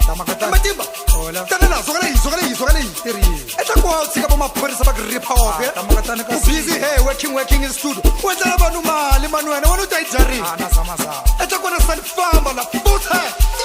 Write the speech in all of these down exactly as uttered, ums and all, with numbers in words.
matimba tanana zokala yi zokala yi zokala yi eta kwa tsika ba maphorisa ba grip power ku busy hey working working in studio wenzela vanhu mali manu wena wena u ta yi jarisa ana sama sama eta kona sani famba la futa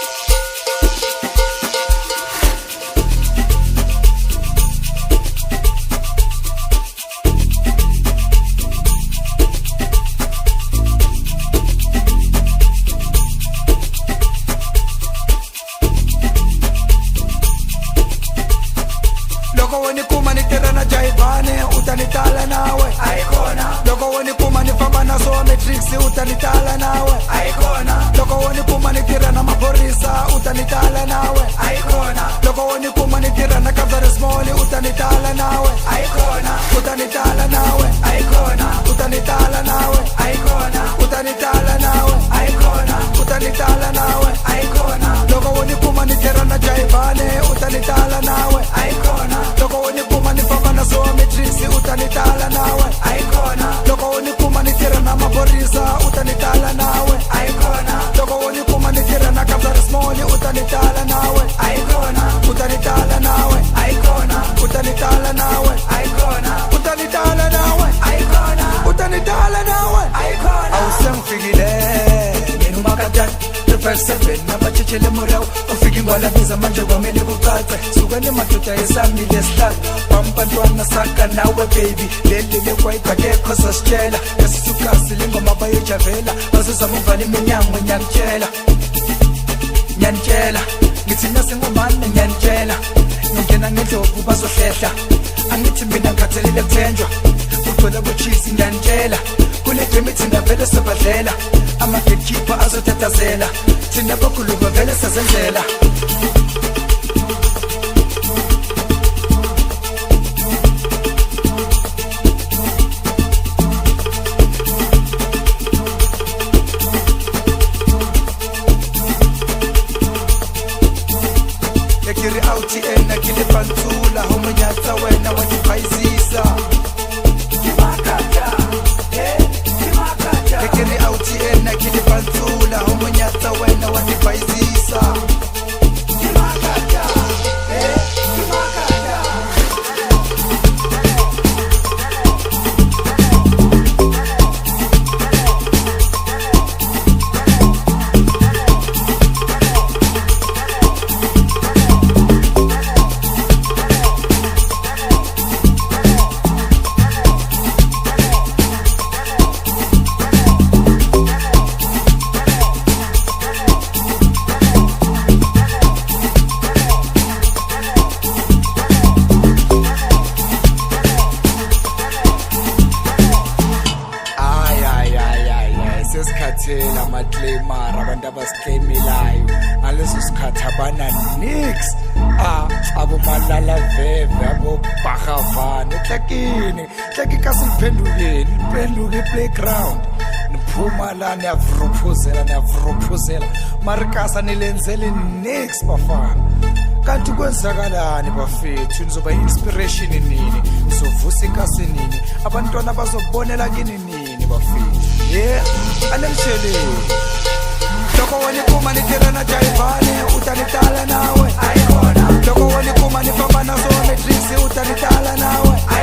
utanitala nawe aikona loko woni kuma ni famba na so matrix utanitala nawe aikona loko woni kuma ni tira na maporisa utanitala nawe aikona loko woni kuma ni tira na kabza small utanitala nawe aikona utanitala nawe aikona utanitala nawe aikona utanitala nawe aikona utanitala nawe aikona loko woni kuma ni tira na jaivane utanitala nawe aikona loko woni kuma ni famba na so matrix utanitala nawe aikona loko woni kuma ni tira na maporisa utanitala nawe aikona loko woni kuma ni tira na kabza small utanitala nawe aikona utanitala nawe aikona utanitala nawe aikona utanitala nawe aikona utanitala nawe aikona awusemfikile mina umakatani seven nabachichele murao ufiki ngwala biza manje kwamele kuqace suka nemadoda esamile start pampantwana saka nawe baby lelele kwayikadekho sasitshela esisukasi lengoma bayojavela basizamuvale iminyango nyakutshela nyanitshela ngithi nasingomane nyanitshela ngingena ngendlovu bazohlehla angithi mina ngikhathalele kuthenjwa kugcwele kuchisi nyanitshela kule demithi ngavele sebadlela ama-gatekeeper azothathazela thina bakhuluba vele sazenzela ekiri auti ena kile pantula homonyatsa wena watiphayisisa ekiri auti ena kile pantula homonyatsa wena watiphayisisa amaclaimara abantu abasiclaimelayo ngaleso sikhathi abana nix ah abomalala veve abobhahavana ehlekini hleki kasiliphendukeni liphenduke iplayground niphuma la niyavuruphuzela niyavuruphuzela marikasa nilenzele nix bafana kanti kwenzakalani bafethu nizoba inspiration nini nizovusa inkasi nini abantwana bazobonela kini nini bafethu yeah anemshele loko woni kuma ni tira na jaivane utanitala nawe aikona loko woni kuma ni famba na so matrix utanitala nawe